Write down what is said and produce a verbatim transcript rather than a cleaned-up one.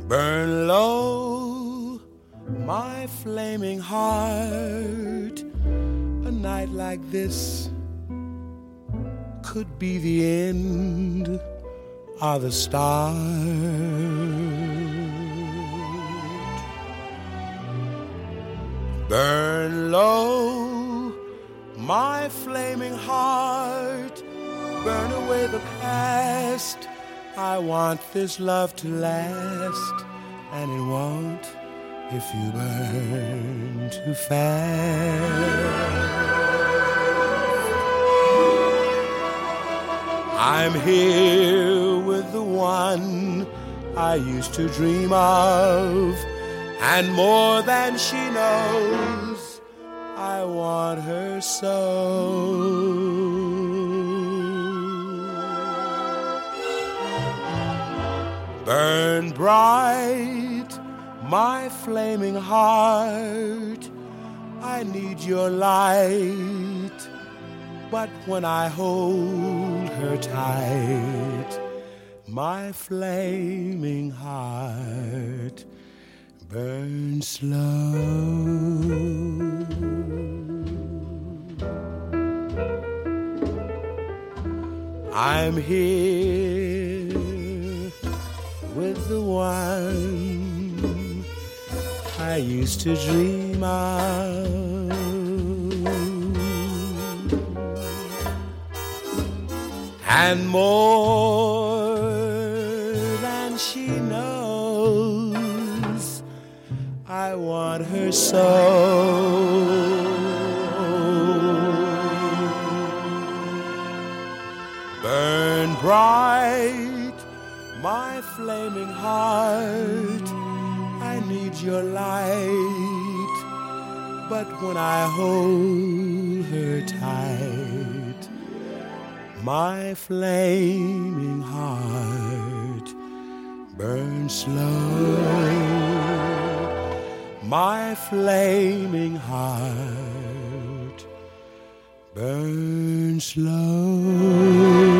Burn low, my flaming heart. A night like this could be the end of the start. Burn low, my flaming heart. Burn away the past. I want this love to last, and it won't if you burn too fast. I'm here with the one I used to dream of, and more than she knows, I want her so. Burn bright, my flaming heart. I need your light, but when I hold her tight, my flaming heart burns slow. I'm here with the one I used to dream of, and more than she knows, I want her so. Burn bright, my flaming heart. I need your light, but when I hold her tight, my flaming heart burns slow. My flaming heart burns slow.